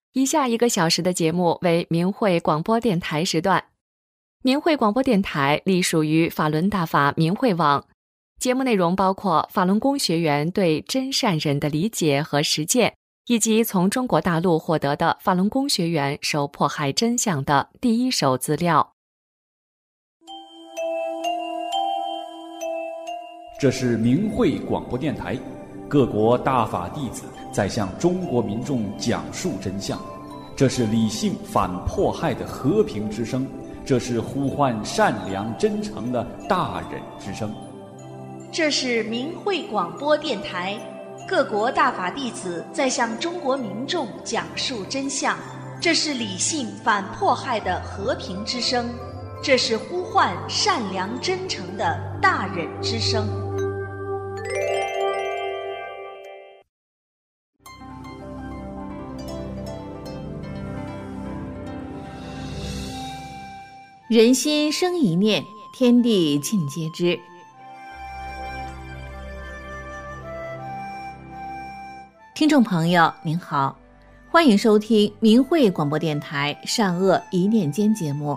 以下1个小时的节目为明慧广播电台时段。明慧广播电台隶属于法轮大法明慧网，节目内容包括法轮功学员对真善忍的理解和实践，以及从中国大陆获得的法轮功学员受迫害真相的第一手资料。 这是明慧广播电台，各国大法弟子在向中国民众讲述真相，这是理性反迫害的和平之声，这是呼唤善良真诚的大忍之声。 这是明慧广播电台，各国大法弟子在向中国民众讲述真相，这是理性反迫害的和平之声，这是呼唤善良真诚的大忍之声。 人心生一念，天地尽皆知。听众朋友您好，欢迎收听明慧广播电台善恶一念间节目。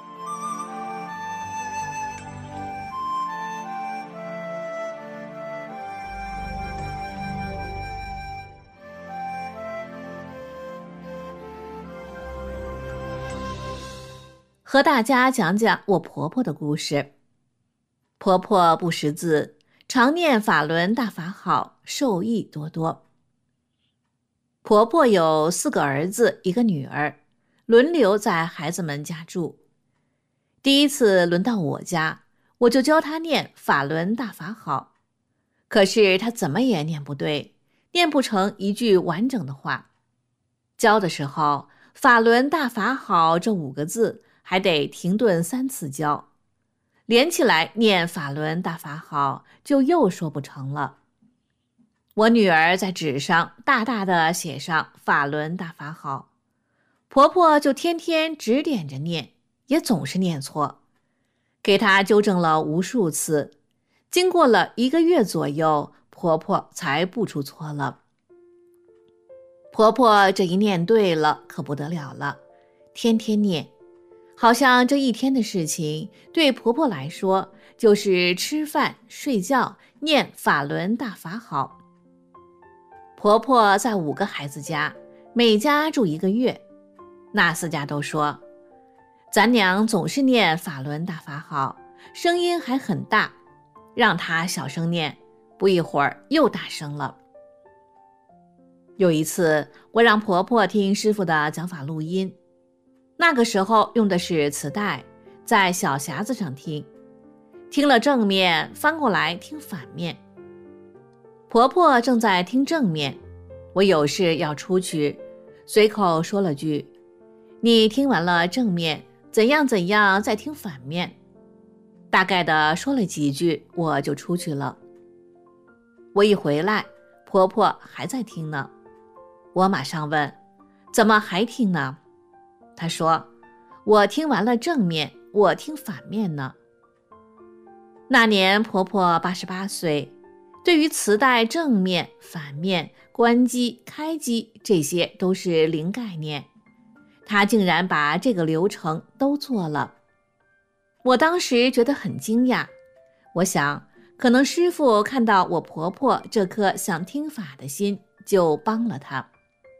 和大家讲讲我婆婆的故事。婆婆不识字，常念法轮大法好，受益多多。婆婆有4个儿子1个女儿，轮流在孩子们家住。第一次轮到我家，我就教她念法轮大法好，可是她怎么也念不对，念不成一句完整的话。教的时候，法轮大法好这5个字还得停顿3次教，连起来念法轮大法好就又说不成了。我女儿在纸上大大的写上法轮大法好，婆婆就天天指点着念，也总是念错，给她纠正了无数次，经过了1个月左右，婆婆才不出错了。婆婆这一念对了，可不得了了，天天念，好像这一天的事情对婆婆来说就是吃饭睡觉念法轮大法好。婆婆在5个孩子家，每家住1个月，那4家都说咱娘总是念法轮大法好，声音还很大，让她小声念，不一会儿又大声了。有一次我让婆婆听师傅的讲法录音，那个时候用的是磁带，在小匣子上听，听了正面翻过来听反面。婆婆正在听正面，我有事要出去，随口说了句，你听完了正面怎样怎样再听反面，大概的说了几句我就出去了。我一回来，婆婆还在听呢，我马上问，怎么还听呢？她说，我听完了正面，我听反面呢。那年婆婆88岁，对于磁带正面反面关机开机这些都是零概念，她竟然把这个流程都做了。我当时觉得很惊讶，我想可能师父看到我婆婆这颗想听法的心，就帮了她。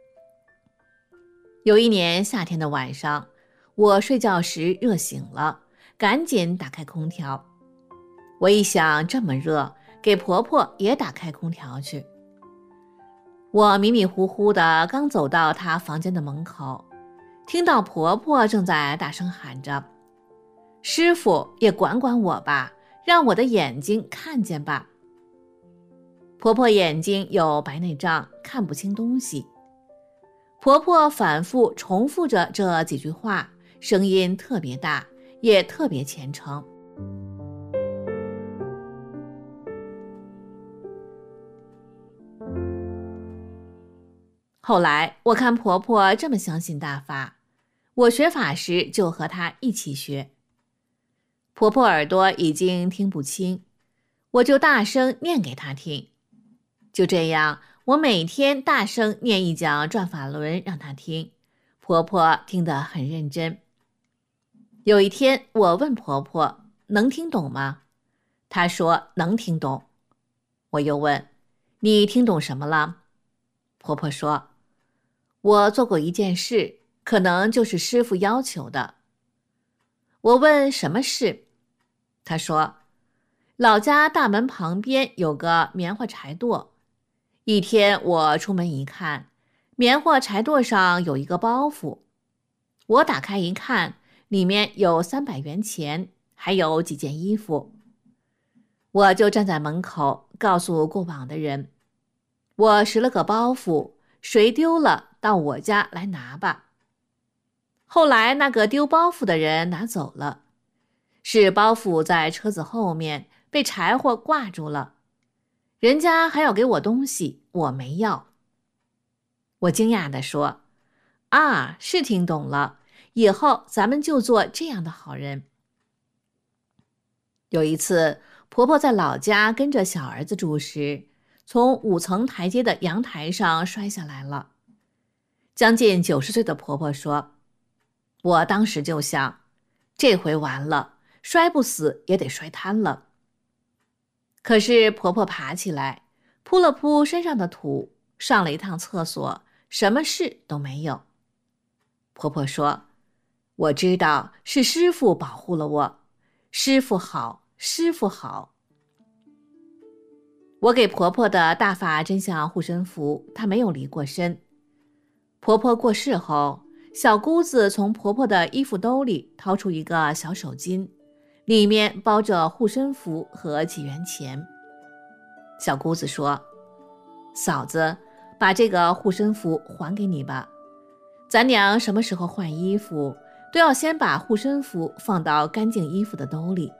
有一年夏天的晚上，我睡觉时热醒了，赶紧打开空调。我一想这么热，给婆婆也打开空调去。我迷迷糊糊的刚走到她房间的门口，听到婆婆正在大声喊着，师父也管管我吧，让我的眼睛看见吧。婆婆眼睛有白内障，看不清东西。婆婆反复重复着这几句话，声音特别大，也特别虔诚。后来我看婆婆这么相信大法，我学法时就和她一起学。婆婆耳朵已经听不清，我就大声念给她听。就这样，我每天大声念一讲转法轮让她听， 婆婆听得很认真。有一天，我问婆婆能听懂吗？她说能听懂。我又问你听懂什么了？婆婆说我做过一件事，可能就是师父要求的。我问什么事？她说老家大门旁边有个棉花柴垛，一天我出门一看，棉花柴垛上有一个包袱，我打开一看，里面有300元钱，还有几件衣服。我就站在门口告诉过往的人，我拾了个包袱，谁丢了到我家来拿吧。后来那个丢包袱的人拿走了，是包袱在车子后面被柴火挂住了，人家还要给我东西，我没要。我惊讶地说啊，是听懂了，以后咱们就做这样的好人。有一次婆婆在老家跟着小儿子住时，从5层台阶的阳台上摔下来了。将近90岁的婆婆说，我当时就想，这回完了，摔不死也得摔瘫了。可是婆婆爬起来，扑了扑身上的土，上了一趟厕所，什么事都没有。婆婆说，我知道是师父保护了我，师父好，师父好。我给婆婆的大法真相护身符，她没有离过身。婆婆过世后，小姑子从婆婆的衣服兜里掏出一个小手巾，里面包着护身符和几元钱。小姑子说，嫂子，把这个护身符还给你吧，咱娘什么时候换衣服，都要先把护身符放到干净衣服的兜里。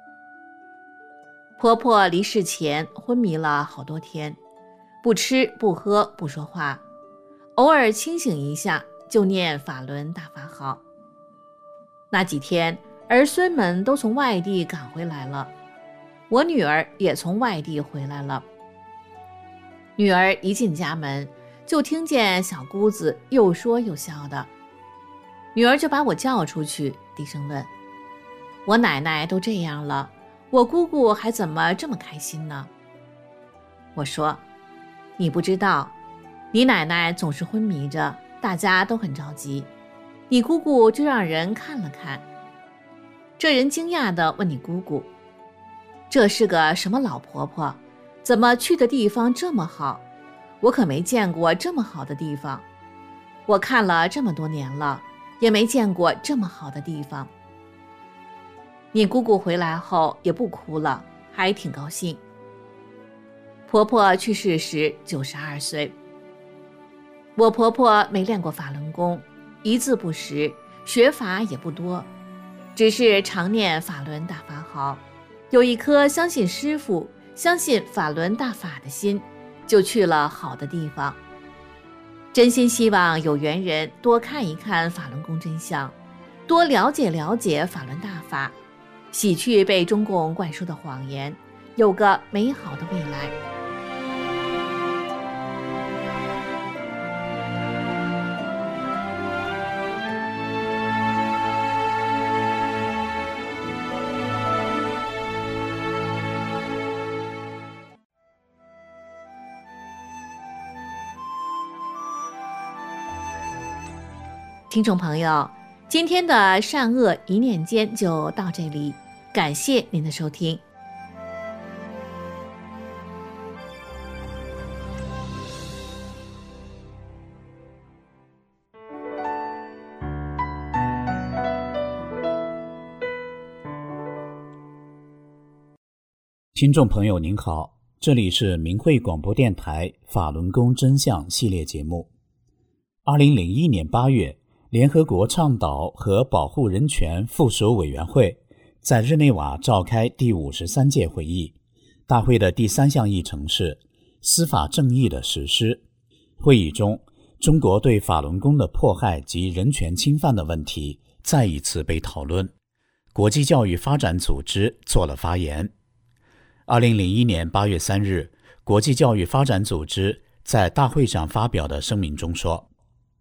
婆婆离世前昏迷了好多天，不吃不喝不说话，偶尔清醒一下就念法轮大法好。那几天儿孙们都从外地赶回来了，我女儿也从外地回来了。女儿一进家门，就听见小姑子又说又笑的，女儿就把我叫出去，低声问，我奶奶都这样了，我姑姑还怎么这么开心呢？我说，你不知道，你奶奶总是昏迷着，大家都很着急，你姑姑就让人看了看。这人惊讶地问你姑姑，这是个什么老婆婆，怎么去的地方这么好？我可没见过这么好的地方，我看了这么多年了，也没见过这么好的地方。你姑姑回来后也不哭了，还挺高兴。婆婆去世时92岁。我婆婆没练过法轮功，一字不识，学法也不多，只是常念法轮大法好，有一颗相信师父、相信法轮大法的心，就去了好的地方。真心希望有缘人多看一看法轮功真相，多了解了解法轮大法，洗去被中共灌输的谎言，有个美好的未来。听众朋友，今天的善恶一念间就到这里，感谢您的收听。 听众朋友您好，这里是明慧广播电台法轮功真相系列节目。2001年8月，联合国倡导和保护人权附属委员会在日内瓦召开第53届会议，大会的第3项议程是司法正义的实施。会议中，中国对法轮功的迫害及人权侵犯的问题再一次被讨论。国际教育发展组织做了发言。2001年8月3日，国际教育发展组织在大会上发表的声明中说，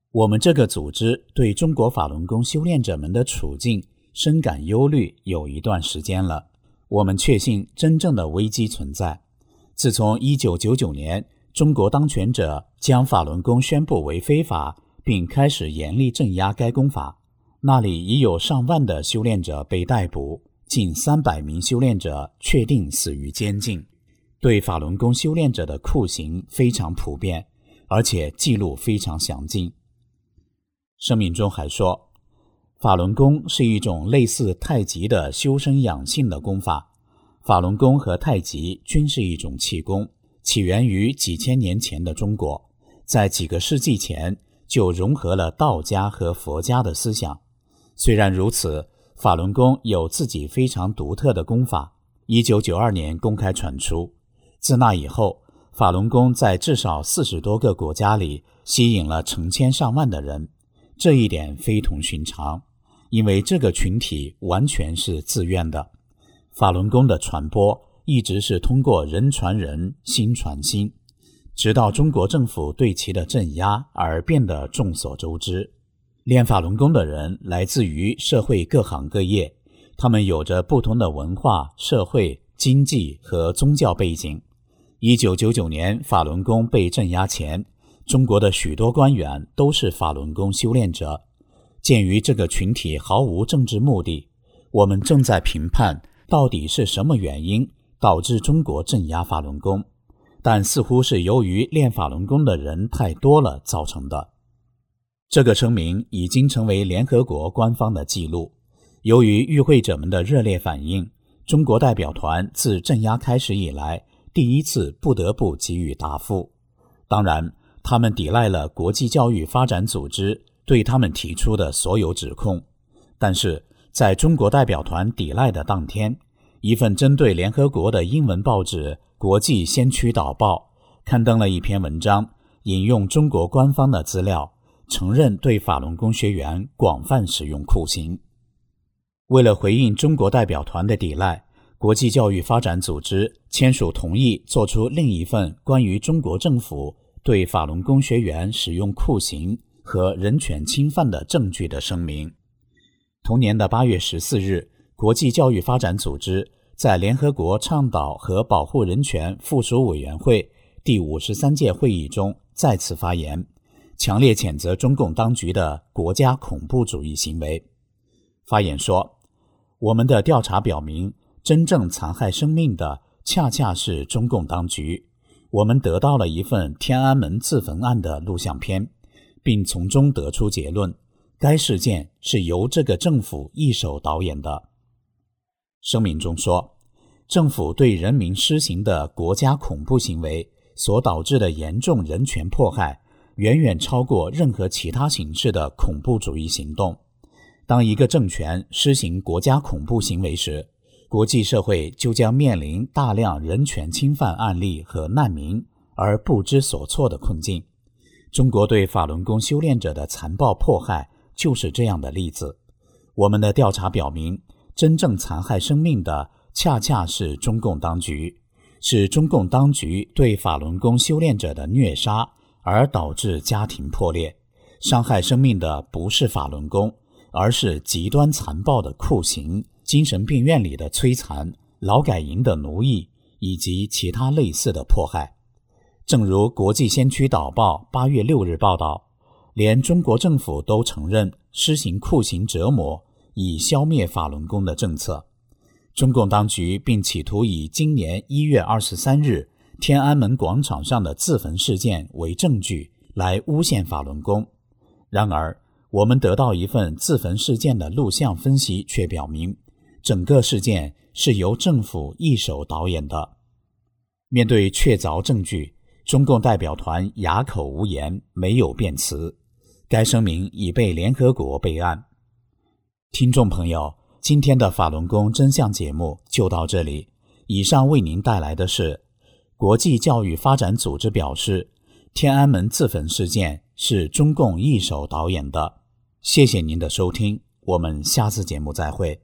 我们这个组织对中国法轮功修炼者们的处境深感忧虑有一段时间了。我们确信真正的危机存在。自从1999年中国当权者将法轮功宣布为非法，并开始严厉镇压该功法，那里已有上万的修炼者被逮捕，近300名修炼者确定死于监禁。对法轮功修炼者的酷刑非常普遍，而且记录非常详尽。声明中还说，法轮功是一种类似太极的修身养性的功法。法轮功和太极均是一种气功，起源于几千年前的中国，在几个世纪前就融合了道家和佛家的思想。虽然如此，法轮功有自己非常独特的功法，1992年公开传出。自那以后，法轮功在至少40多个国家里吸引了成千上万的人，这一点非同寻常，因为这个群体完全是自愿的。法轮功的传播一直是通过人传人，心传心，直到中国政府对其的镇压而变得众所周知。练法轮功的人来自于社会各行各业，他们有着不同的文化、社会、经济和宗教背景。1999年法轮功被镇压前，中国的许多官员都是法轮功修炼者。鉴于这个群体毫无政治目的，我们正在评判到底是什么原因导致中国镇压法轮功，但似乎是由于练法轮功的人太多了造成的。这个声明已经成为联合国官方的记录。由于与会者们的热烈反应，中国代表团自镇压开始以来第一次不得不给予答复。当然，他们抵赖了国际教育发展组织对他们提出的所有指控。但是在中国代表团抵赖的当天，一份针对联合国的英文报纸《国际先驱导报》刊登了一篇文章，引用中国官方的资料，承认对法轮功学员广泛使用酷刑。为了回应中国代表团的抵赖，国际教育发展组织签署同意做出另一份关于中国政府对法轮功学员使用酷刑和人权侵犯的证据的声明。同年的8月14日，国际教育发展组织在联合国倡导和保护人权附属委员会第53届会议中再次发言，强烈谴责中共当局的国家恐怖主义行为。发言说，我们的调查表明，真正残害生命的恰恰是中共当局。我们得到了一份天安门自焚案的录像片，并从中得出结论，该事件是由这个政府一手导演的。声明中说，政府对人民施行的国家恐怖行为所导致的严重人权迫害，远远超过任何其他形式的恐怖主义行动。当一个政权施行国家恐怖行为时，国际社会就将面临大量人权侵犯案例和难民而不知所措的困境。中国对法轮功修炼者的残暴迫害就是这样的例子。我们的调查表明，真正残害生命的恰恰是中共当局，是中共当局对法轮功修炼者的虐杀而导致家庭破裂。伤害生命的不是法轮功，而是极端残暴的酷刑、精神病院里的摧残、劳改营的奴役以及其他类似的迫害。正如国际先驱导报8月6日报道，连中国政府都承认施行酷刑折磨以消灭法轮功的政策。中共当局并企图以今年1月23日天安门广场上的自焚事件为证据来诬陷法轮功。然而，我们得到一份自焚事件的录像分析却表明，整个事件是由政府一手导演的。面对确凿证据，中共代表团哑口无言，没有辩词。该声明已被联合国备案。听众朋友，今天的法轮功真相节目就到这里。以上为您带来的是国际教育发展组织表示，天安门自焚事件是中共一手导演的。谢谢您的收听，我们下次节目再会。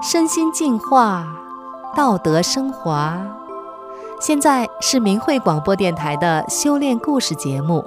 身心净化，道德升华。现在是明慧广播电台的修炼故事节目。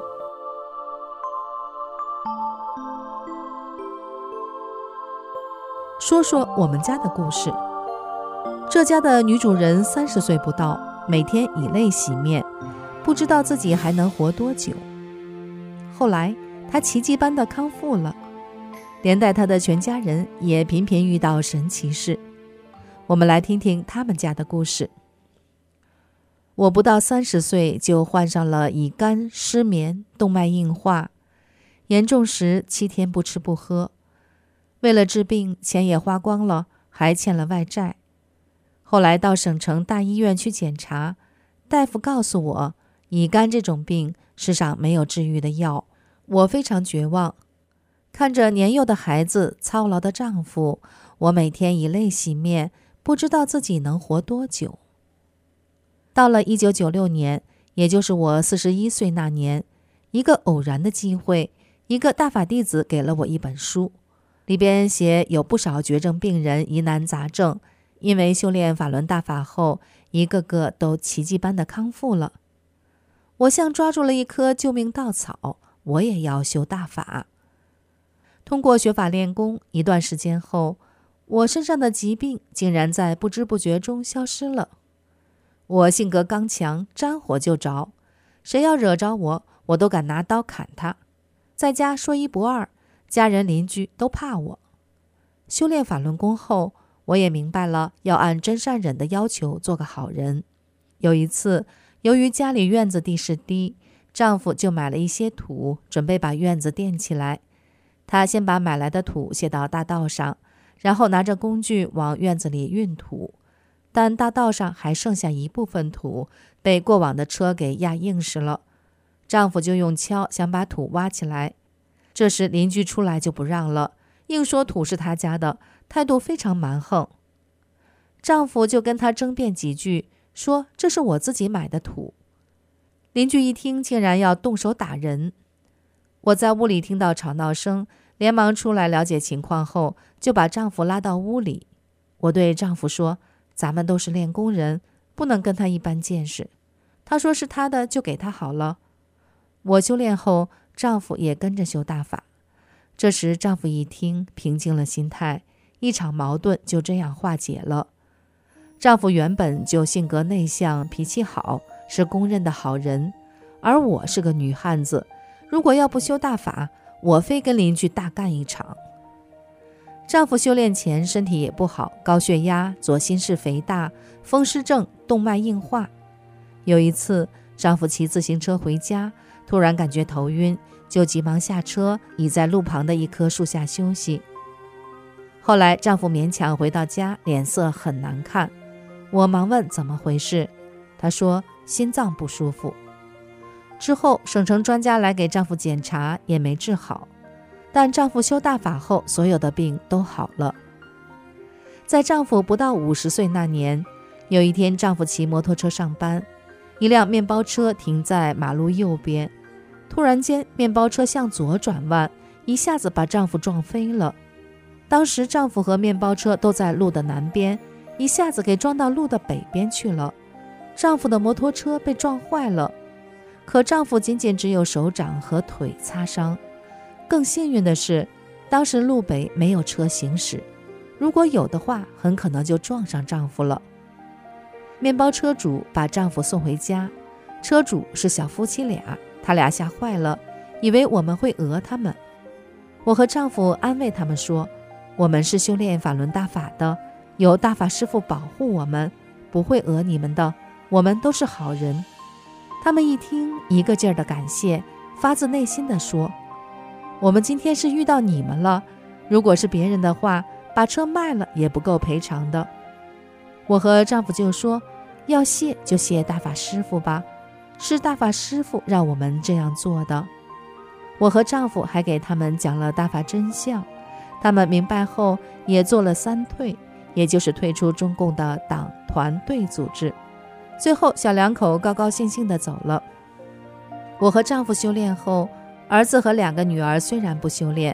说说我们家的故事。这家的女主人30岁不到，每天以泪洗面，不知道自己还能活多久。后来她奇迹般的康复了，连带她的全家人也频频遇到神奇事。我们来听听他们家的故事。我不到30岁就患上了乙肝、失眠、动脉硬化，严重时7天不吃不喝。为了治病，钱也花光了，还欠了外债。后来到省城大医院去检查，大夫告诉我，乙肝这种病世上没有治愈的药。我非常绝望，看着年幼的孩子、操劳的丈夫，我每天以泪洗面，不知道自己能活多久。到了1996年，也就是我41岁那年，一个偶然的机会，一个大法弟子给了我一本书，里边写有不少绝症病人疑难杂症，因为修炼法轮大法后，一个个都奇迹般的康复了。我像抓住了一颗救命稻草，我也要修大法。通过学法练功一段时间后，我身上的疾病竟然在不知不觉中消失了。我性格刚强，沾火就着，谁要惹着我，我都敢拿刀砍他。在家说一不二，家人邻居都怕我。修炼法轮功后，我也明白了要按真善忍的要求做个好人。有一次，由于家里院子地势低，丈夫就买了一些土，准备把院子垫起来。他先把买来的土卸到大道上，然后拿着工具往院子里运土。但大道上还剩下一部分土，被过往的车给压硬实了。丈夫就用锹想把土挖起来，这时邻居出来就不让了，硬说土是他家的，态度非常蛮横。丈夫就跟他争辩几句，说这是我自己买的土。邻居一听，竟然要动手打人。我在屋里听到吵闹声，连忙出来了解情况后，就把丈夫拉到屋里。我对丈夫说，咱们都是练功人，不能跟他一般见识。他说是他的就给他好了。我修炼后，丈夫也跟着修大法。这时丈夫一听，平静了心态，一场矛盾就这样化解了。丈夫原本就性格内向，脾气好，是公认的好人，而我是个女汉子，如果要不修大法，我非跟邻居大干一场。丈夫修炼前身体也不好，高血压、左心室肥大、风湿症、动脉硬化。有一次，丈夫骑自行车回家，突然感觉头晕，就急忙下车，倚在路旁的一棵树下休息。后来丈夫勉强回到家，脸色很难看。我忙问怎么回事，他说心脏不舒服。之后省城专家来给丈夫检查，也没治好。但丈夫修大法后，所有的病都好了。在丈夫不到50岁那年，有一天丈夫骑摩托车上班，一辆面包车停在马路右边，突然间面包车向左转弯，一下子把丈夫撞飞了。当时丈夫和面包车都在路的南边，一下子给撞到路的北边去了。丈夫的摩托车被撞坏了，可丈夫仅仅只有手掌和腿擦伤。更幸运的是，当时路北没有车行驶，如果有的话，很可能就撞上丈夫了。面包车主把丈夫送回家，车主是小夫妻俩，他俩吓坏了，以为我们会讹他们。我和丈夫安慰他们说，我们是修炼法轮大法的，有大法师父保护我们，不会讹你们的，我们都是好人。他们一听，一个劲儿的感谢，发自内心的说，我们今天是遇到你们了，如果是别人的话，把车卖了也不够赔偿的。我和丈夫就说，要谢就谢大法师父吧，是大法师父让我们这样做的。我和丈夫还给他们讲了大法真相，他们明白后也做了3退，也就是退出中共的党团队组织。最后小两口高高兴兴地走了。我和丈夫修炼后，儿子和2个女儿虽然不修炼，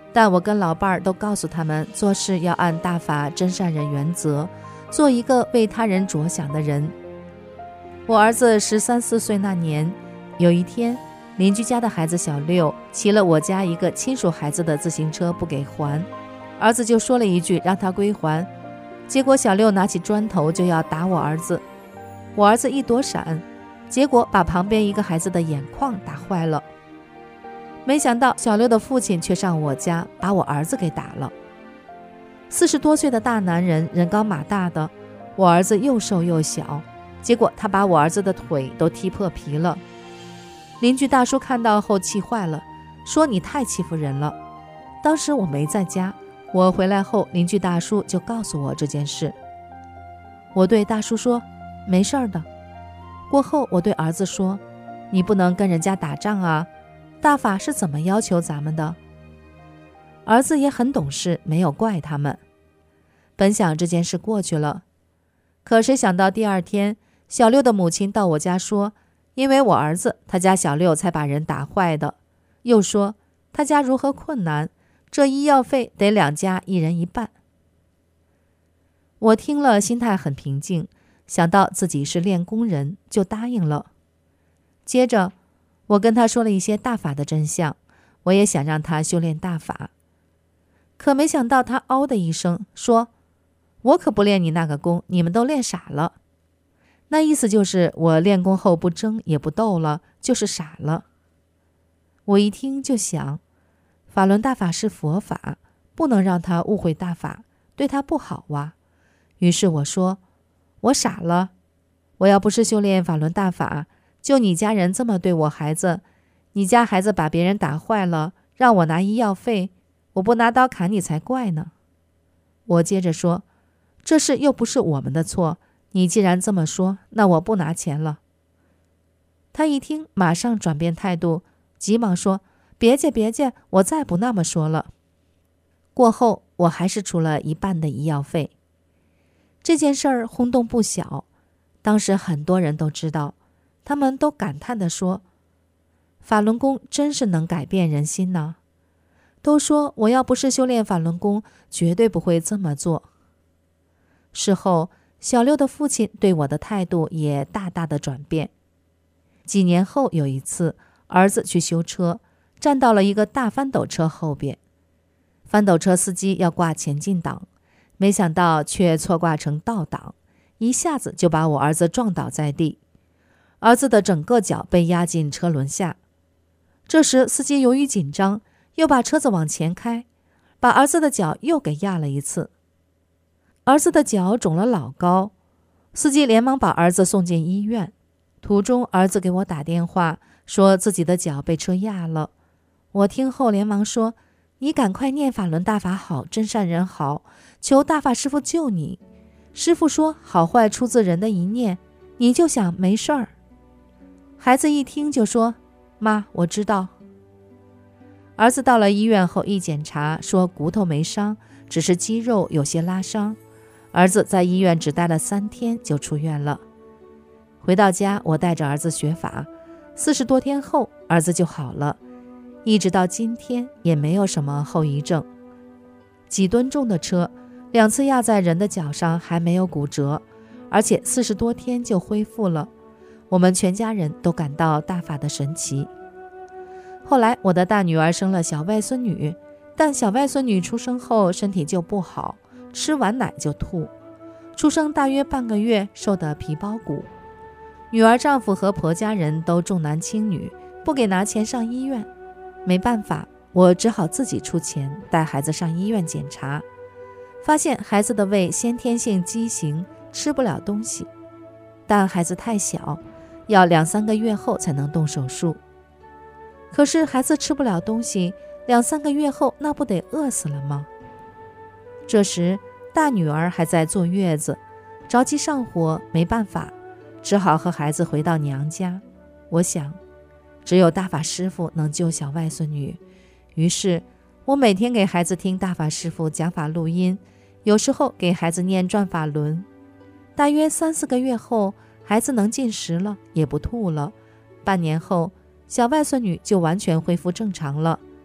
但我跟老伴儿都告诉他们，做事要按大法真善忍原则，做一个为他人着想的人。我儿子13、14岁那年，有一天，邻居家的孩子小六骑了我家一个亲属孩子的自行车不给还，儿子就说了一句让他归还，结果小六拿起砖头就要打我儿子，我儿子一躲闪，结果把旁边一个孩子的眼眶打坏了。没想到小六的父亲却上我家把我儿子给打了。40多岁的大男人，人高马大的，我儿子又瘦又小，结果他把我儿子的腿都踢破皮了。邻居大叔看到后气坏了，说你太欺负人了。当时我没在家，我回来后邻居大叔就告诉我这件事。我对大叔说没事的。过后我对儿子说，你不能跟人家打仗啊，大法是怎么要求咱们的？儿子也很懂事，没有怪他们。本想这件事过去了，可谁想到第二天，小六的母亲到我家说，因为我儿子，他家小六才把人打坏的，又说他家如何困难，这医药费得2家1人1半。我听了心态很平静，想到自己是练功人，就答应了。接着我跟他说了一些大法的真相，我也想让他修炼大法。可没想到他嗷的一声说，我可不练你那个功，你们都练傻了。那意思就是我练功后不争也不斗了，就是傻了。我一听就想，法轮大法是佛法，不能让他误会大法，对他不好啊。于是我说，我傻了，我要不是修炼法轮大法，就你家人这么对我孩子，你家孩子把别人打坏了，让我拿医药费，我不拿刀砍你才怪呢。我接着说，这事又不是我们的错，你既然这么说，那我不拿钱了。他一听马上转变态度，急忙说，别介别介，我再不那么说了。过后我还是出了1半的医药费。这件事儿轰动不小，当时很多人都知道，他们都感叹地说，法轮功真是能改变人心呢。都说我要不是修炼法轮功，绝对不会这么做。事后小六的父亲对我的态度也大大的转变。几年后有一次，儿子去修车，站到了一个大翻斗车后边，翻斗车司机要挂前进档，没想到却错挂成倒档，一下子就把我儿子撞倒在地，儿子的整个脚被压进车轮下。这时司机由于紧张，又把车子往前开，把儿子的脚又给压了一次。儿子的脚肿了老高，司机连忙把儿子送进医院。途中儿子给我打电话，说自己的脚被车压了。我听后连忙说，你赶快念法轮大法好，真善人好，求大法师父救你。师父说好坏出自人的一念，你就想没事儿。孩子一听就说，妈，我知道。儿子到了医院后一检查，说骨头没伤，只是肌肉有些拉伤。儿子在医院只待了3天就出院了。回到家，我带着儿子学法，40多天后儿子就好了，一直到今天也没有什么后遗症。几吨重的车2次压在人的脚上还没有骨折，而且40多天就恢复了，我们全家人都感到大法的神奇。后来我的大女儿生了小外孙女，但小外孙女出生后身体就不好，吃完奶就吐，出生大约半个月瘦得皮包骨。女儿丈夫和婆家人都重男轻女，不给拿钱上医院。没办法，我只好自己出钱带孩子上医院检查，发现孩子的胃先天性畸形，吃不了东西，但孩子太小，要2、3个月后才能动手术。可是孩子吃不了东西，2、3个月后那不得饿死了吗？这时大女儿还在坐月子，着急上火，没办法，只好和孩子回到娘家。我想只有大法师父能救小外孙女，于是我每天给孩子听大法师父讲法录音，有时候给孩子念转法轮。大约3、4个月后，孩子能进食了，也不吐了。半年后，小外孙女就完全恢复正常了。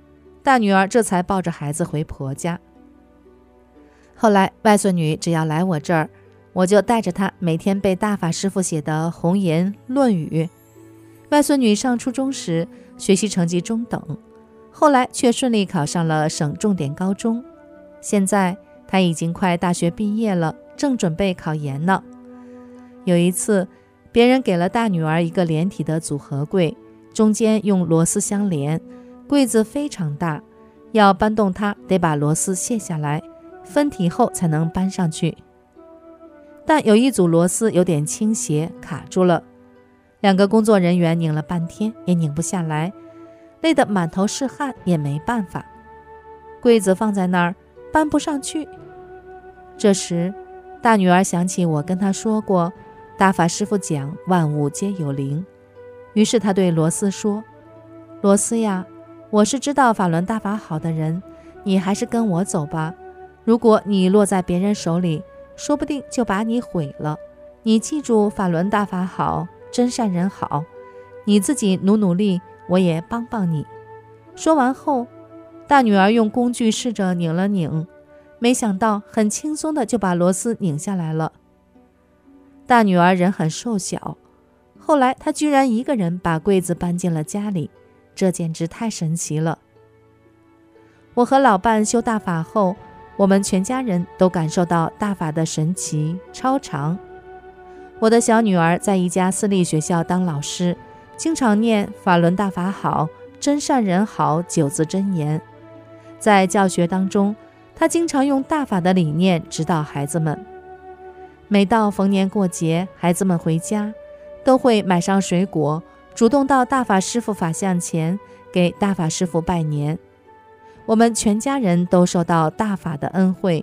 大女儿这才抱着孩子回婆家。后来外孙女只要来我这儿，我就带着她每天背大法师父写的红岩论语。外孙女上初中时学习成绩中等，后来却顺利考上了省重点高中，现在她已经快大学毕业了，正准备考研呢。有一次，别人给了大女儿一个连体的组合柜，中间用螺丝相连，柜子非常大，要搬动它得把螺丝卸下来，分体后才能搬上去。但有一组螺丝有点倾斜，卡住了。2个工作人员拧了半天也拧不下来，累得满头是汗，也没办法。柜子放在那儿，搬不上去。这时，大女儿想起我跟她说过，大法师父讲万物皆有灵，于是她对罗斯说：“罗斯呀，我是知道法轮大法好的人，你还是跟我走吧。如果你落在别人手里，说不定就把你毁了。你记住法轮大法好，真善人好，你自己努力，我也帮帮你。”说完后，大女儿用工具试着拧了拧，没想到很轻松的就把螺丝拧下来了。大女儿人很瘦小，后来她居然一个人把柜子搬进了家里，这简直太神奇了。我和老伴修大法后，我们全家人都感受到大法的神奇超常。我的小女儿在一家私立学校当老师，经常念法轮大法好，真善人好9字真言。在教学当中，她经常用大法的理念指导孩子们。每到逢年过节，孩子们回家都会买上水果，主动到大法师父法像前给大法师父拜年。我们全家人都受到大法的恩惠。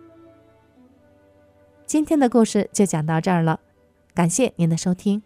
今天的故事就讲到这儿了，感谢您的收听。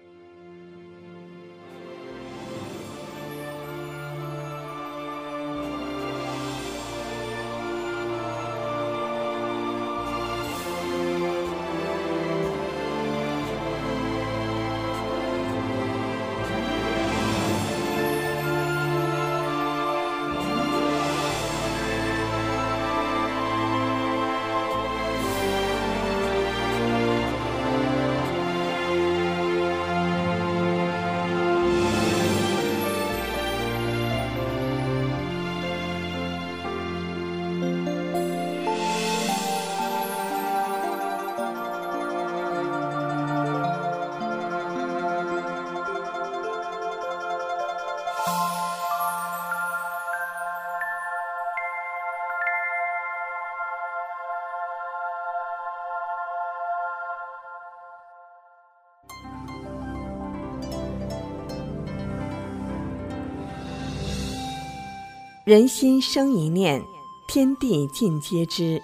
人心生一念，天地尽皆知。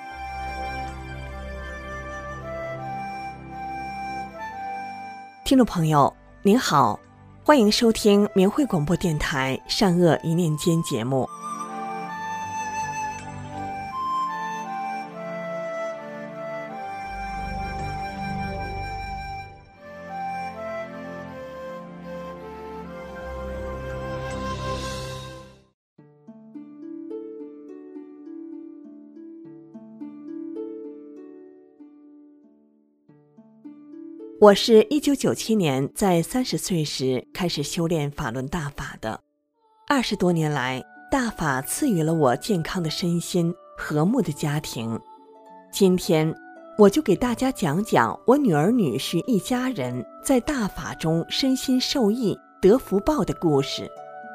听众朋友您好，欢迎收听明慧广播电台善恶一念间节目。我是1997年在30岁时开始修炼法轮大法的，20多年来，大法赐予了我健康的身心、和睦的家庭。今天，我就给大家讲讲我女儿女婿一家人在大法中身心受益、得福报的故事。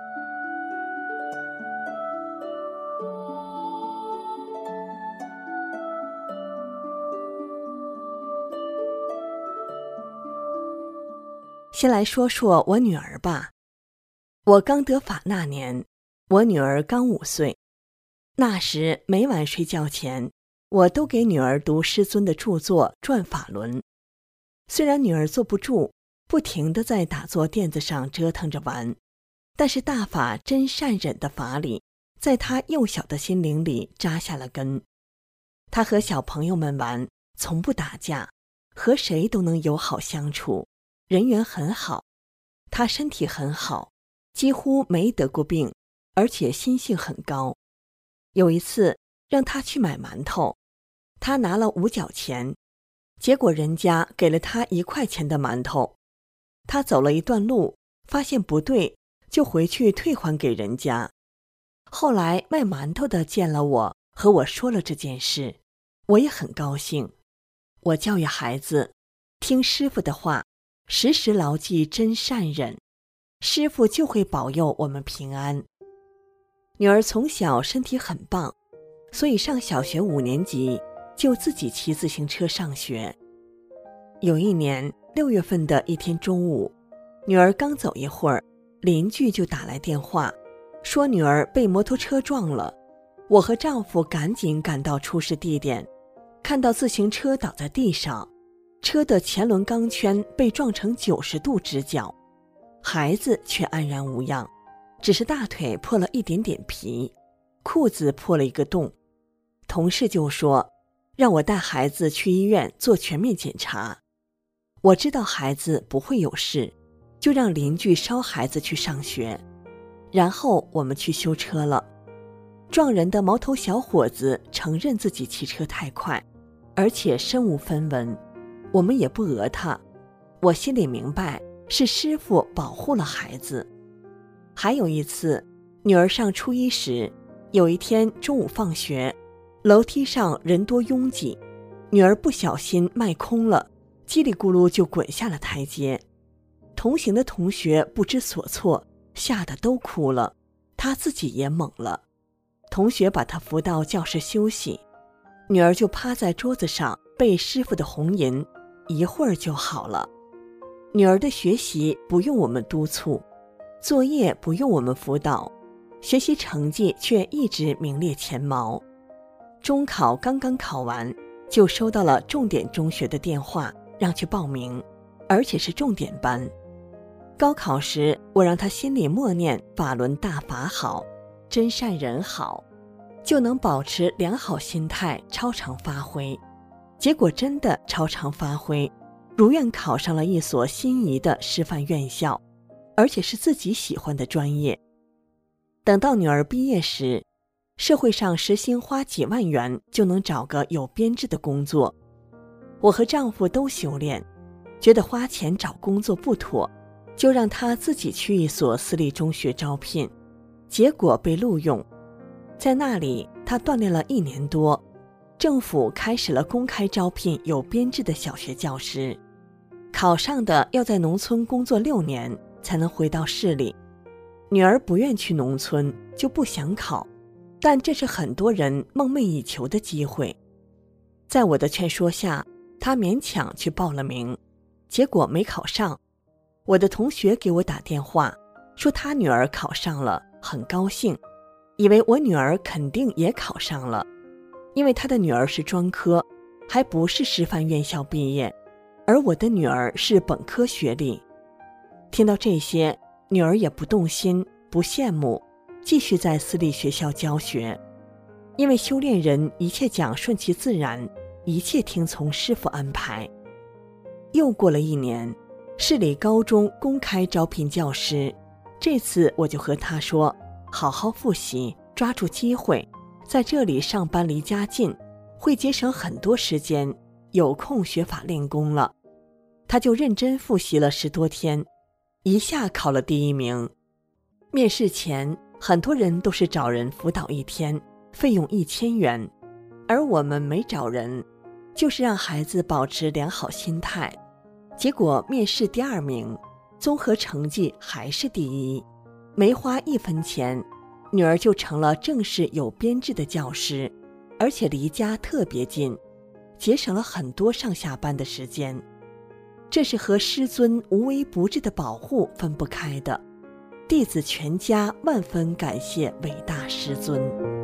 先来说说我女儿吧。我刚得法那年，我女儿刚5岁。那时每晚睡觉前，我都给女儿读师尊的著作《转法轮》。虽然女儿坐不住，不停地在打坐垫子上折腾着玩，但是大法真善忍的法理，在她幼小的心灵里扎下了根。她和小朋友们玩，从不打架，和谁都能友好相处。人缘很好，他身体很好，几乎没得过病， 而且心性很高。有一次让他去买馒头，他拿了5角钱，结果人家给了他1块钱的馒头。他走了一段路，发现不对，就回去退还给人家。后来卖馒头的见了我，和我说了这件事，我也很高兴。我教育孩子，听师父的话，时时牢记真善忍，师父就会保佑我们平安。女儿从小身体很棒，所以上小学5年级就自己骑自行车上学。有一年6月份的一天中午，女儿刚走一会儿，邻居就打来电话，说女儿被摩托车撞了。我和丈夫赶紧赶到出事地点，看到自行车倒在地上，车的前轮钢圈被撞成90度直角，孩子却安然无恙，只是大腿破了一点点皮，裤子破了一个洞。同事就说让我带孩子去医院做全面检查。我知道孩子不会有事，就让邻居捎孩子去上学，然后我们去修车了。撞人的毛头小伙子承认自己骑车太快，而且身无分文，我们也不讹他。我心里明白是师父保护了孩子。还有一次，女儿上初一时，有一天中午放学，楼梯上人多拥挤，女儿不小心迈空了，叽里咕噜就滚下了台阶。同行的同学不知所措，吓得都哭了，她自己也懵了。同学把她扶到教室休息，女儿就趴在桌子上背师父的红银，一会儿就好了。女儿的学习不用我们督促，作业不用我们辅导，学习成绩却一直名列前茅。中考刚刚考完，就收到了重点中学的电话，让去报名，而且是重点班。高考时，我让他心里默念法轮大法好，真善人好，就能保持良好心态，超常发挥。结果真的超常发挥，如愿考上了一所心仪的师范院校，而且是自己喜欢的专业。等到女儿毕业时，社会上时薪花几万元就能找个有编制的工作。我和丈夫都修炼，觉得花钱找工作不妥，就让她自己去一所私立中学招聘，结果被录用。在那里她锻炼了1年多，政府开始了公开招聘有编制的小学教师，考上的要在农村工作6年才能回到市里。女儿不愿去农村，就不想考，但这是很多人梦寐以求的机会。在我的劝说下，她勉强去报了名，结果没考上。我的同学给我打电话，说他女儿考上了，很高兴，以为我女儿肯定也考上了，因为他的女儿是专科，还不是师范院校毕业，而我的女儿是本科学历。听到这些，女儿也不动心，不羡慕，继续在私立学校教学。因为修炼人一切讲顺其自然，一切听从师父安排。又过了1年，市里高中公开招聘教师，这次我就和他说，好好复习，抓住机会，在这里上班离家近，会节省很多时间，有空学法练功了。他就认真复习了10多天，一下考了第1名。面试前，很多人都是找人辅导1天，费用1000元，而我们没找人，就是让孩子保持良好心态。结果面试第2名，综合成绩还是第1，没花1分钱，女儿就成了正式有编制的教师，而且离家特别近，节省了很多上下班的时间。这是和师尊无微不至的保护分不开的，弟子全家万分感谢伟大师尊。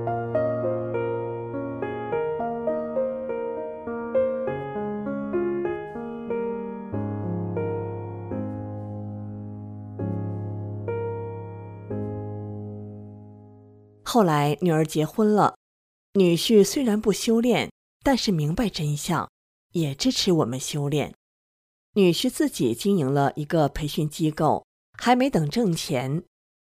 后来女儿结婚了，女婿虽然不修炼，但是明白真相，也支持我们修炼。女婿自己经营了一个培训机构，还没等挣钱，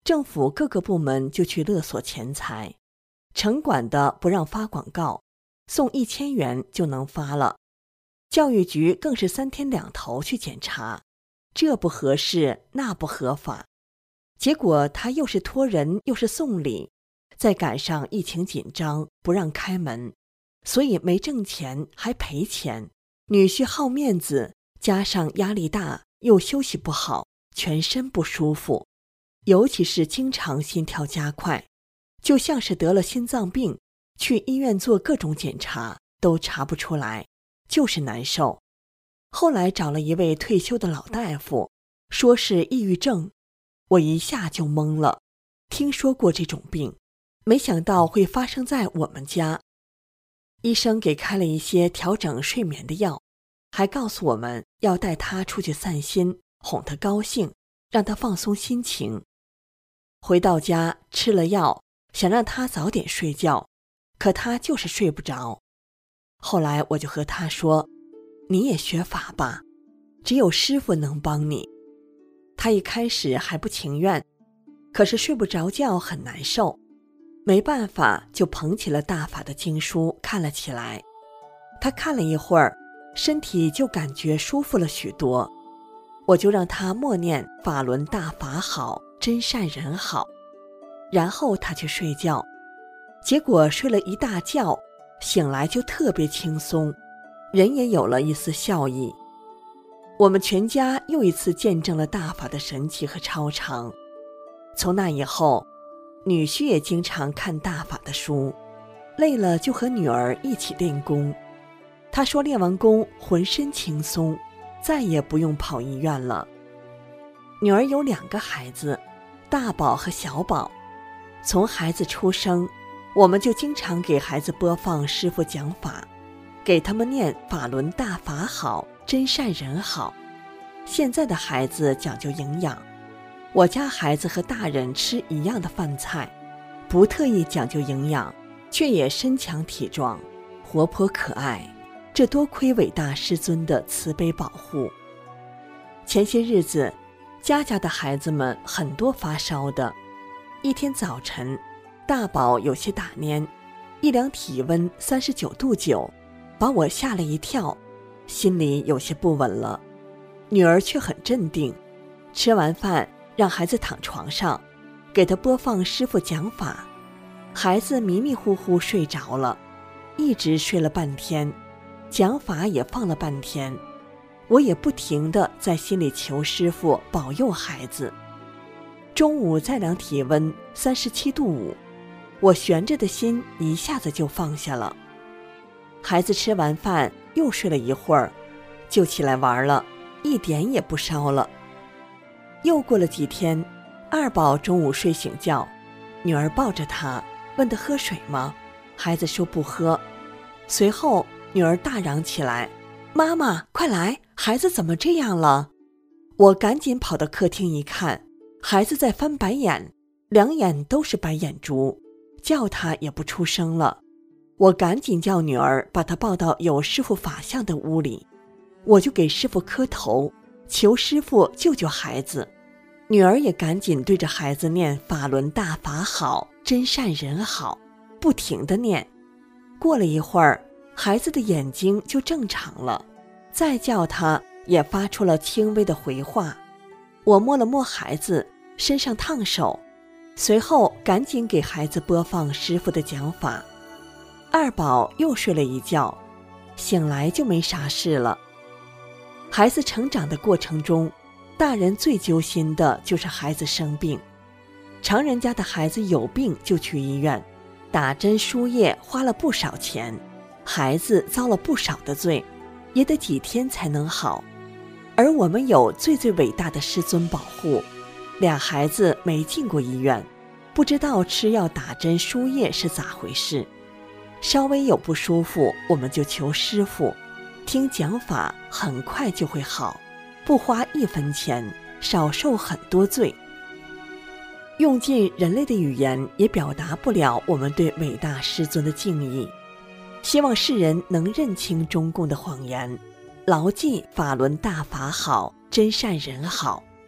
政府各个部门就去勒索钱财，城管的不让发广告，送1000元就能发了。教育局更是3天2头去检查，这不合适，那不合法。结果他又是托人又是送礼，再赶上疫情紧张，不让开门，所以没挣钱还赔钱。女婿好面子，加上压力大，又休息不好，全身不舒服，尤其是经常心跳加快，就像是得了心脏病，去医院做各种检查都查不出来，就是难受。后来找了一位退休的老大夫，说是抑郁症，我一下就懵了，听说过这种病，没想到会发生在我们家。医生给开了一些调整睡眠的药，还告诉我们要带他出去散心，哄他高兴，让他放松心情。回到家吃了药，想让他早点睡觉，可他就是睡不着。后来我就和他说，你也学法吧，只有师父能帮你。他一开始还不情愿，可是睡不着觉很难受，没办法就捧起了大法的经书看了起来。他看了一会儿，身体就感觉舒服了许多。我就让他默念法轮大法好，真善人好，然后他去睡觉。结果睡了一大觉，醒来就特别轻松，人也有了一丝笑意。我们全家又一次见证了大法的神奇和超常。从那以后，女婿也经常看大法的书，累了就和女儿一起练功。他说练完功浑身轻松，再也不用跑医院了。女儿有2个孩子，大宝和小宝。从孩子出生，我们就经常给孩子播放师父讲法，给他们念法轮大法好，真善人好。现在的孩子讲究营养，我家孩子和大人吃一样的饭菜，不特意讲究营养，却也身强体壮，活泼可爱。这多亏伟大师尊的慈悲保护。前些日子，家的孩子们很多发烧的。一天早晨，大宝有些打蔫，一量体温39度9，把我吓了一跳，心里有些不稳了。女儿却很镇定，吃完饭让孩子躺床上，给他播放师父讲法。孩子迷迷糊糊睡着了，一直睡了半天，讲法也放了半天。我也不停地在心里求师父保佑孩子。中午再量体温37度5，我悬着的心一下子就放下了。孩子吃完饭又睡了一会儿，就起来玩了，一点也不烧了。又过了几天，二宝中午睡醒觉，女儿抱着他问他喝水吗？孩子说不喝。随后女儿大嚷起来，妈妈快来，孩子怎么这样了？我赶紧跑到客厅一看，孩子在翻白眼，2眼都是白眼珠，叫他也不出声了。我赶紧叫女儿把他抱到有师父法像的屋里，我就给师父磕头，求师父救救孩子。女儿也赶紧对着孩子念法轮大法好，真善人好，不停地念。过了一会儿，孩子的眼睛就正常了，再叫他也发出了轻微的回话。我摸了摸孩子身上烫手，随后赶紧给孩子播放师父的讲法。二宝又睡了一觉，醒来就没啥事了。孩子成长的过程中，大人最揪心的就是孩子生病。常人家的孩子有病就去医院，打针输液花了不少钱，孩子遭了不少的罪，也得几天才能好。而我们有最伟大的师尊保护，2孩子没进过医院，不知道吃药打针输液是咋回事。稍微有不舒服，我们就求师父，听讲法很快就会好，不花1分钱，少受很多罪。用尽人类的语言也表达不了我们对伟大师尊的敬意。希望世人能认清中共的谎言，牢记法轮大法好，真善人好。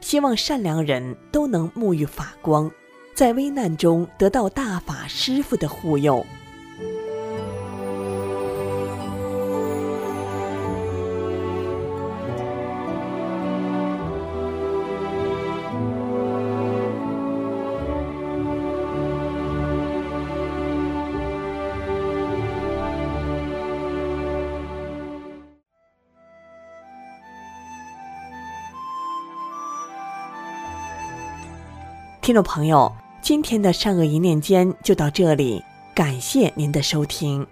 希望善良人都能沐浴法光，在危难中得到大法师父的护佑。听众朋友，今天的善恶一念间就到这里，感谢您的收听。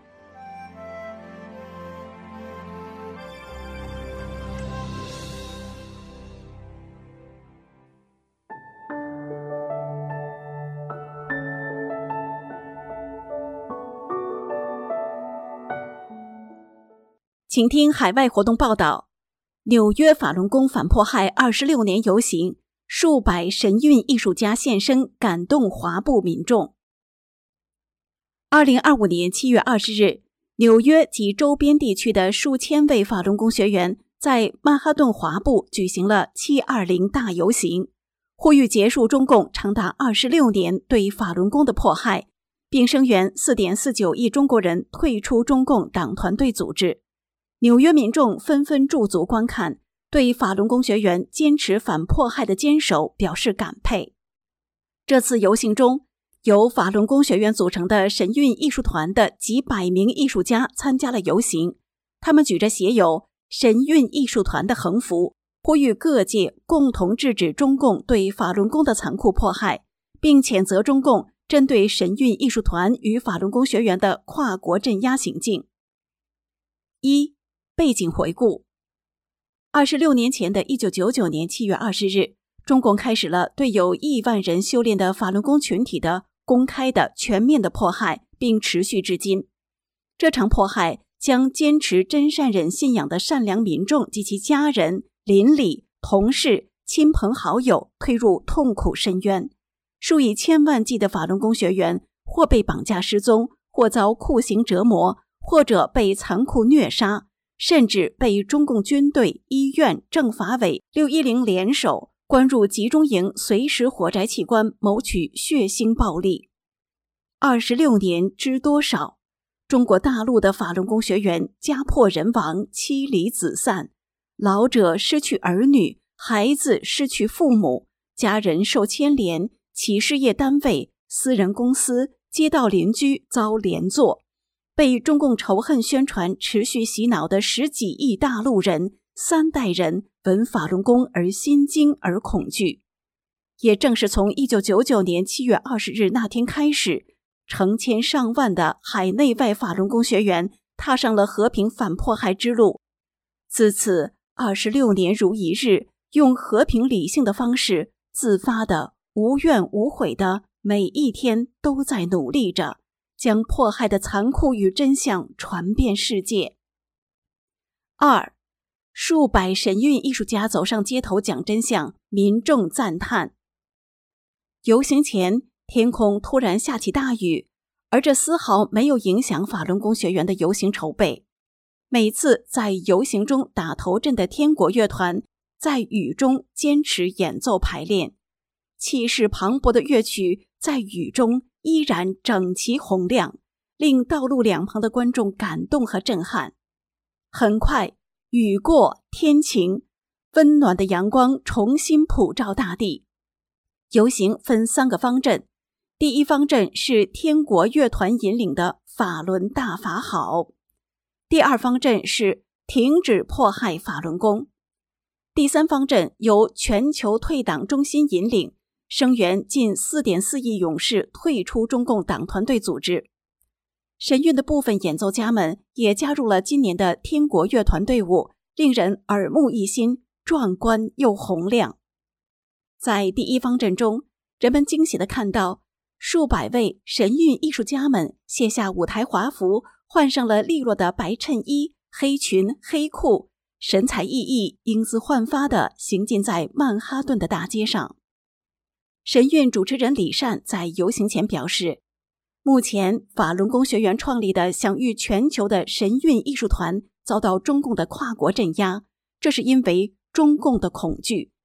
请听海外活动报道：纽约法轮功反迫害26年游行，数百神韵艺术家现身，感动华埠民众。2025年7月20日，纽约及周边地区的数千位法轮功学员在曼哈顿华埠举行了720大游行，呼吁结束中共长达26年对法轮功的迫害，并声援 4.49 亿中国人退出中共党团队组织。纽约民众纷纷驻足观看，对法轮功学员坚持反迫害的坚守表示感佩。这次游行中，由法轮功学员组成的神韵艺术团的几百名艺术家参加了游行，他们举着写有神韵艺术团的横幅，呼吁各界共同制止中共对法轮功的残酷迫害，并谴责中共针对神韵艺术团与法轮功学员的跨国镇压行径。1. 背景回顾。26年前的1999年7月20日，中共开始了对有亿万人修炼的法轮功群体的公开的、全面的迫害，并持续至今。这场迫害将坚持真善忍信仰的善良民众及其家人、邻里、同事、亲朋好友推入痛苦深渊。数以千万计的法轮功学员或被绑架失踪，或遭酷刑折磨，或者被残酷虐杀，甚至被中共军队、医院、政法委、610联手关入集中营，随时火宅器官，谋取血腥暴力。26年知多少？中国大陆的法轮功学员家破人亡，妻离子散，老者失去儿女，孩子失去父母，家人受牵连，企事业单位、私人公司、街道邻居遭连坐。被中共仇恨宣传持续洗脑的10几亿大陆人，3代人闻法轮功而心惊而恐惧。也正是从1999年7月20日那天开始，成千上万的海内外法轮功学员踏上了和平反迫害之路。自此26年如一日，用和平理性的方式，自发的、无怨无悔的，每一天都在努力着，将迫害的残酷与真相传遍世界。2. 数百神韵艺术家走上街头讲真相，民众赞叹。游行前，天空突然下起大雨，而这丝毫没有影响法轮功学员的游行筹备。每次在游行中打头阵的天国乐团，在雨中坚持演奏排练，气势磅礴的乐曲在雨中依然整齐洪亮，令道路两旁的观众感动和震撼。很快，雨过天晴，温暖的阳光重新普照大地。游行分3个方阵，第一方阵是天国乐团引领的法轮大法好，第二方阵是停止迫害法轮功，第三方阵由全球退党中心引领，声援近 4.4 亿勇士退出中共党团队组织。神韵的部分演奏家们也加入了今年的天国乐团队伍，令人耳目一新，壮观又洪亮。在第一方阵中，人们惊喜地看到数百位神韵艺术家们卸下舞台华服，换上了利落的白衬衣、黑裙、黑裤，神采奕奕、英姿焕发地行进在曼哈顿的大街上。神韵主持人李善在游行前表示，目前法轮功学员创立的享誉全球的神韵艺术团遭到中共的跨国镇压，这是因为中共的恐惧。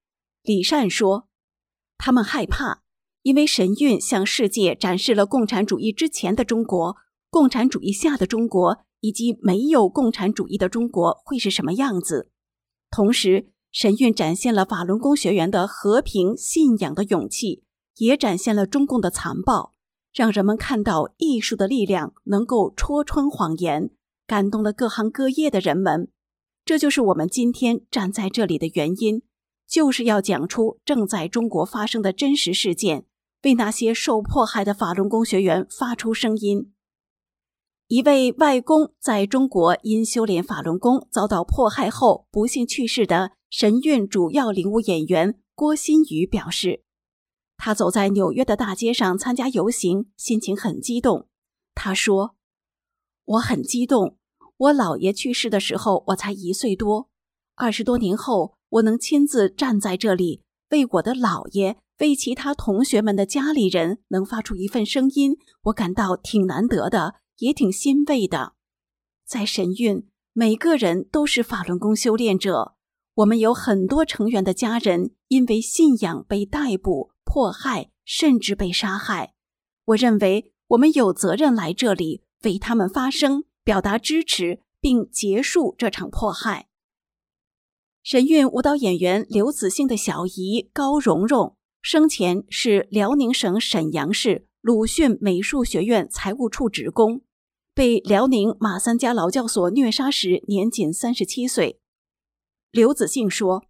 李善说，他们害怕，因为神韵向世界展示了共产主义之前的中国、共产主义下的中国以及没有共产主义的中国会是什么样子。同时，神韵展现了法轮功学员的和平信仰的勇气，也展现了中共的残暴，让人们看到艺术的力量能够戳穿谎言，感动了各行各业的人们。这就是我们今天站在这里的原因，就是要讲出正在中国发生的真实事件，为那些受迫害的法轮功学员发出声音。一位外公在中国因修炼法轮功遭到迫害后不幸去世的神韵主要领舞演员郭新宇表示，他走在纽约的大街上参加游行，心情很激动。他说，我很激动，我姥爷去世的时候我才1岁多，20多年后我能亲自站在这里，为我的姥爷，为其他同学们的家里人能发出一份声音，我感到挺难得的，也挺欣慰的。在神韵，每个人都是法轮功修炼者，我们有很多成员的家人因为信仰被逮捕、迫害，甚至被杀害。我认为我们有责任来这里为他们发声，表达支持，并结束这场迫害。神韵舞蹈演员刘子兴的小姨高蓉蓉，生前是辽宁省沈阳市鲁迅美术学院财务处职工，被辽宁马三家劳教所虐杀时年仅37岁。刘子兴说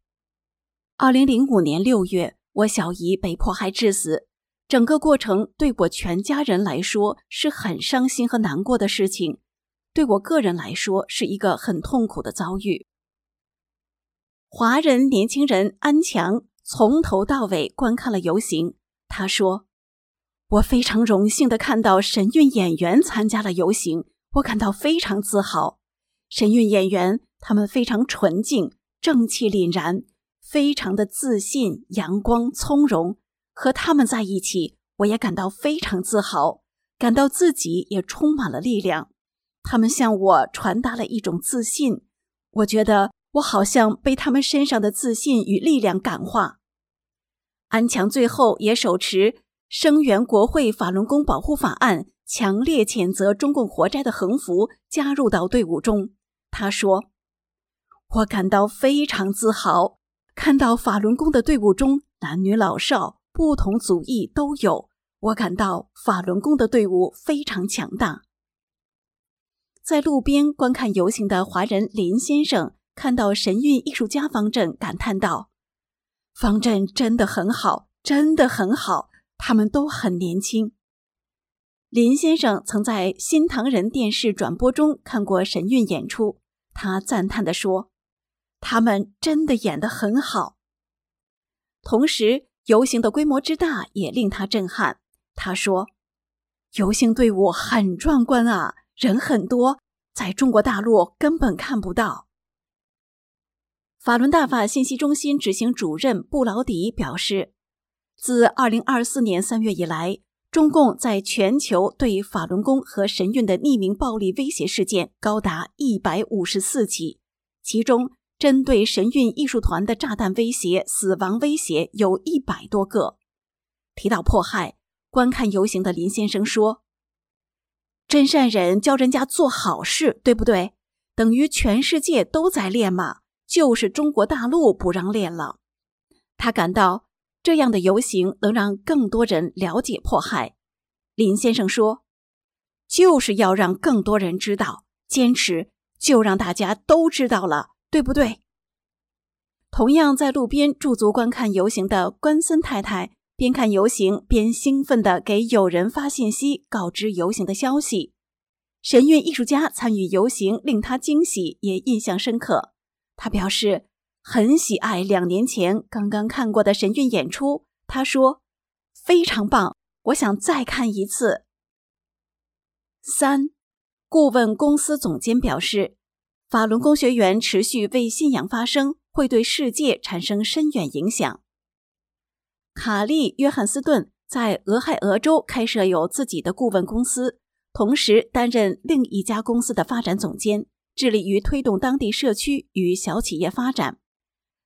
，2005年6月，我小姨被迫害致死，整个过程对我全家人来说是很伤心和难过的事情，对我个人来说是一个很痛苦的遭遇。华人年轻人安强从头到尾观看了游行，他说，我非常荣幸地看到神韵演员参加了游行，我感到非常自豪。神韵演员他们非常纯净，正气凛然，非常的自信、阳光、从容。和他们在一起，我也感到非常自豪，感到自己也充满了力量。他们向我传达了一种自信，我觉得我好像被他们身上的自信与力量感化。安强最后也手持声援国会法轮功保护法案，强烈谴责中共活摘的横幅，加入到队伍中。他说，我感到非常自豪，看到法轮功的队伍中男女老少不同族裔都有，我感到法轮功的队伍非常强大。在路边观看游行的华人林先生看到神韵艺术家方阵，感叹道，方阵真的很好，真的很好，他们都很年轻。林先生曾在新唐人电视转播中看过神韵演出，他赞叹地说，他们真的演得很好。同时，游行的规模之大也令他震撼。他说，游行队伍很壮观啊，人很多，在中国大陆根本看不到。法轮大法信息中心执行主任布劳迪表示，自2024年3月以来，中共在全球对法轮功和神韵的匿名暴力威胁事件高达154起，其中针对神韵艺术团的炸弹威胁、死亡威胁有100多个。提到迫害，观看游行的林先生说，真善忍教人家做好事，对不对？等于全世界都在练嘛，就是中国大陆不让练了。他感到这样的游行能让更多人了解迫害。林先生说，就是要让更多人知道，坚持就让大家都知道了，对不对？同样在路边驻足观看游行的关森太太，边看游行边兴奋地给友人发信息，告知游行的消息。神韵艺术家参与游行令他惊喜，也印象深刻。他表示很喜爱2年前刚刚看过的神韵演出，他说非常棒，我想再看一次。3. 顾问公司总监表示，法轮功学员持续为信仰发声，会对世界产生深远影响。卡利·约翰斯顿在俄亥俄州开设有自己的顾问公司，同时担任另一家公司的发展总监，致力于推动当地社区与小企业发展。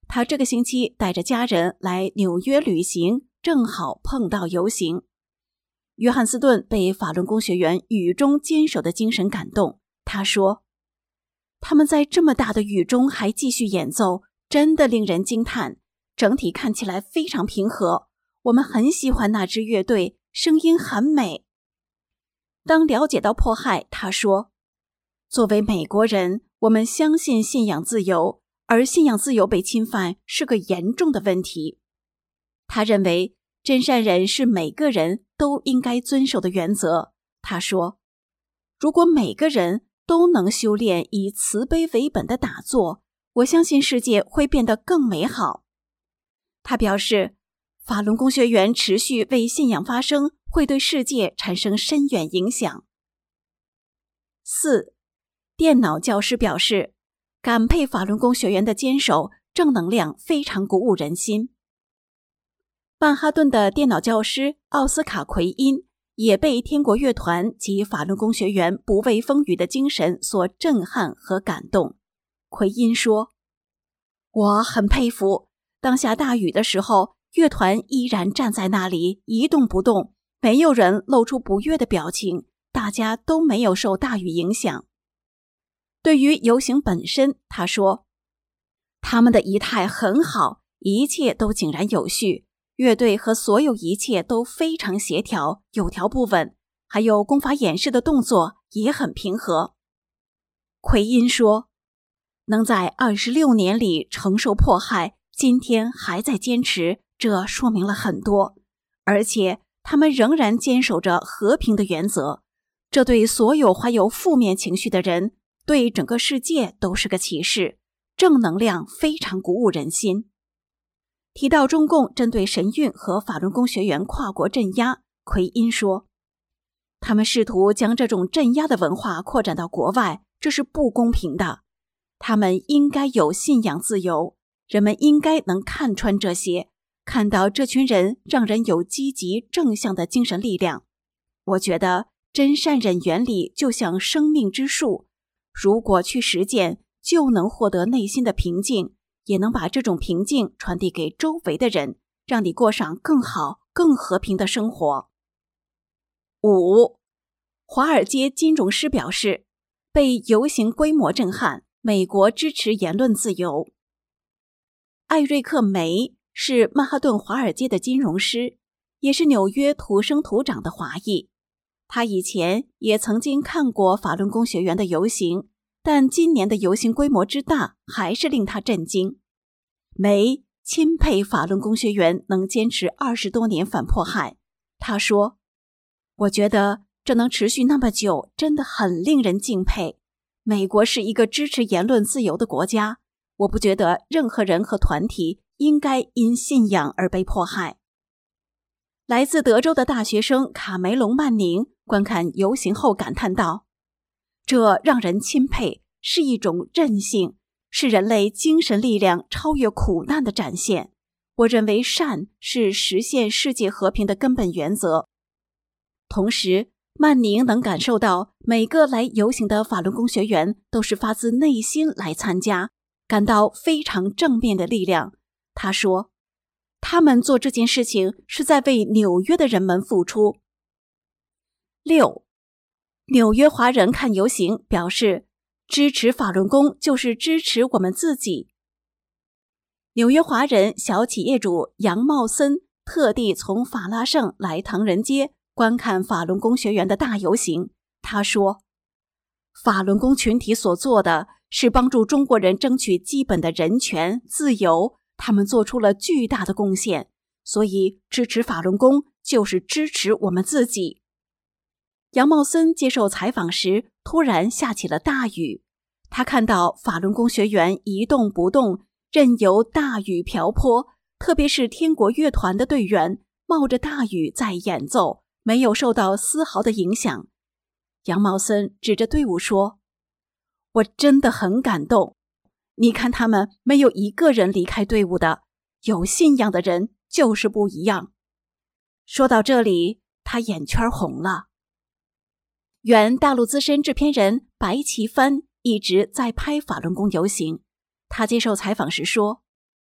他这个星期带着家人来纽约旅行，正好碰到游行。约翰斯顿被法轮功学员雨中坚守的精神感动，他说：“他们在这么大的雨中还继续演奏，真的令人惊叹。整体看起来非常平和，我们很喜欢那支乐队，声音很美。”当了解到迫害，他说：“作为美国人，我们相信信仰自由，而信仰自由被侵犯是个严重的问题。”他认为真善忍是每个人都应该遵守的原则。他说：“如果每个人都能修炼以慈悲为本的打坐，我相信世界会变得更美好。”他表示，法轮功学员持续为信仰发声，会对世界产生深远影响。4. 电脑教师表示，感佩法轮功学员的坚守，正能量非常鼓舞人心。曼哈顿的电脑教师奥斯卡·奎因也被天国乐团及法轮功学员不畏风雨的精神所震撼和感动。奎因说：“我很佩服，当下大雨的时候，乐团依然站在那里一动不动，没有人露出不悦的表情，大家都没有受大雨影响。”对于游行本身，他说：“他们的仪态很好，一切都井然有序，乐队和所有一切都非常协调，有条不紊，还有功法演示的动作也很平和。”奎因说：“能在26年里承受迫害，今天还在坚持，这说明了很多，而且他们仍然坚守着和平的原则，这对所有怀有负面情绪的人，对整个世界都是个启示，正能量非常鼓舞人心。”提到中共针对神韵和法轮功学员跨国镇压，奎因说：“他们试图将这种镇压的文化扩展到国外，这是不公平的。他们应该有信仰自由，人们应该能看穿这些，看到这群人让人有积极正向的精神力量。我觉得真善忍原理就像生命之树，如果去实践，就能获得内心的平静，也能把这种平静传递给周围的人，让你过上更好、更和平的生活。5. 华尔街金融师表示，被游行规模震撼，美国支持言论自由。艾瑞克·梅是曼哈顿华尔街的金融师，也是纽约土生土长的华裔。他以前也曾经看过法轮功学员的游行，但今年的游行规模之大还是令他震惊。梅钦佩法轮功学员能坚持20多年反迫害。他说：“我觉得这能持续那么久，真的很令人敬佩。美国是一个支持言论自由的国家，我不觉得任何人和团体应该因信仰而被迫害。”来自德州的大学生卡梅隆·曼宁观看游行后感叹道：“这让人钦佩，是一种韧性，是人类精神力量超越苦难的展现。我认为善是实现世界和平的根本原则。”同时，曼宁能感受到每个来游行的法轮功学员都是发自内心来参加，感到非常正面的力量。他说：“他们做这件事情是在为纽约的人们付出。”6. 纽约华人看游行表示，支持法轮功就是支持我们自己。纽约华人小企业主杨茂森特地从法拉盛来唐人街观看法轮功学员的大游行。他说：“法轮功群体所做的是帮助中国人争取基本的人权自由，他们做出了巨大的贡献，所以支持法轮功就是支持我们自己。”杨茂森接受采访时，突然下起了大雨。他看到法轮功学员一动不动，任由大雨瓢泼，特别是天国乐团的队员冒着大雨在演奏，没有受到丝毫的影响。杨茂森指着队伍说：“我真的很感动，你看他们没有一个人离开队伍的，有信仰的人就是不一样。”说到这里，他眼圈红了。原大陆资深制片人白奇帆一直在拍法轮功游行。他接受采访时说：“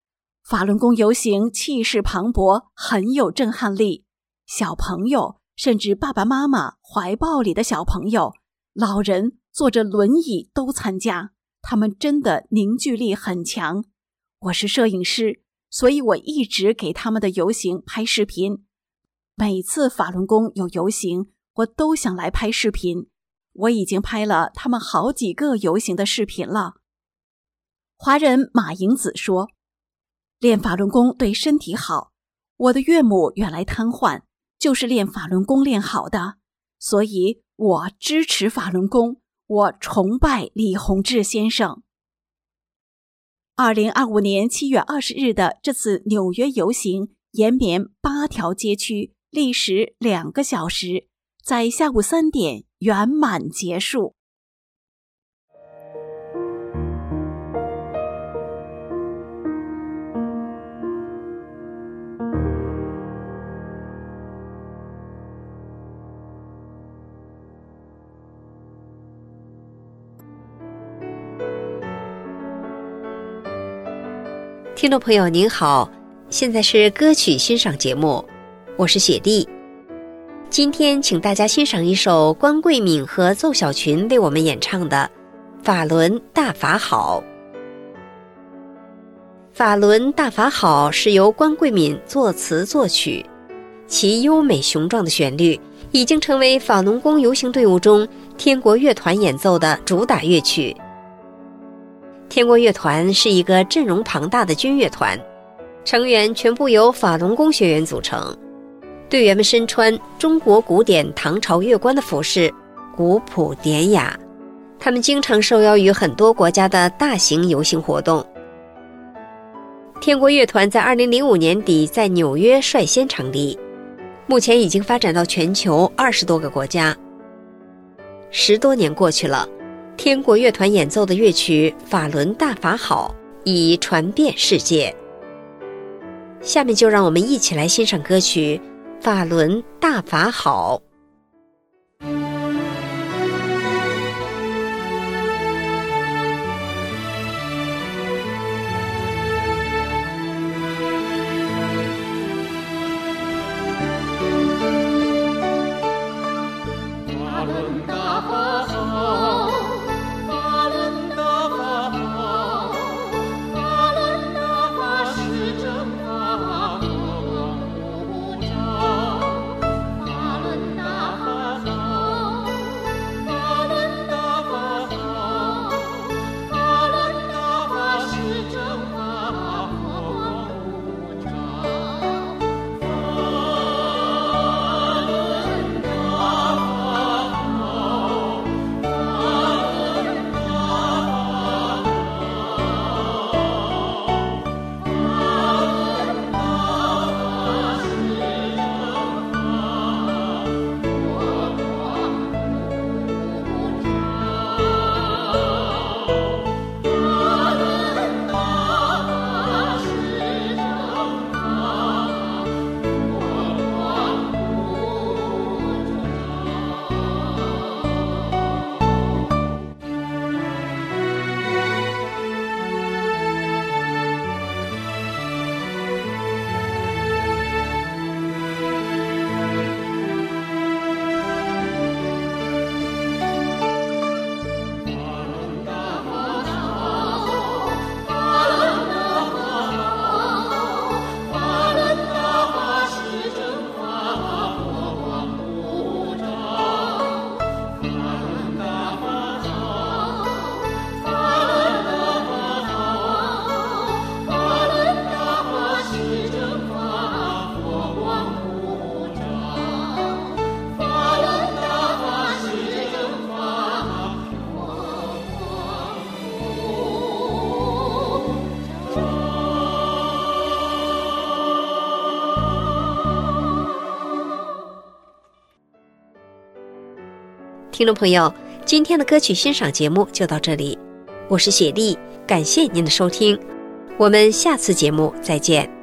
法轮功游行气势磅礴，很有震撼力。小朋友，甚至爸爸妈妈怀抱里的小朋友，老人坐着轮椅都参加，他们真的凝聚力很强。我是摄影师，所以我一直给他们的游行拍视频。每次法轮功有游行，我都想来拍视频。我已经拍了他们好几个游行的视频了。华人马迎子说，练法轮功对身体好，我的岳母原来瘫痪，就是练法轮功练好的，所以我支持法轮功，我崇拜李洪志先生。2025年7月20日的这次纽约游行，延绵8条街区，历时2个小时，在下午3点圆满结束。 听众朋友您好，现在是歌曲欣赏节目，我是雪莉。今天请大家欣赏一首关桂敏和邹小群为我们演唱的《法轮大法好》。法轮大法好是由关桂敏作词作曲，其优美雄壮的旋律已经成为法轮功游行队伍中天国乐团演奏的主打乐曲。天国乐团是一个阵容庞大的军乐团，成员全部由法轮功学员组成，队员们身穿中国古典唐朝乐官的服饰，古朴典雅。他们经常受邀于很多国家的大型游行活动。天国乐团在2005年底在纽约率先成立，目前已经发展到全球20多个国家。10多年过去了，天国乐团演奏的乐曲《法轮大法好》已传遍世界。下面就让我们一起来欣赏歌曲《法轮大法好》。听众朋友，今天的歌曲欣赏节目就到这里，我是雪莉，感谢您的收听，我们下次节目再见。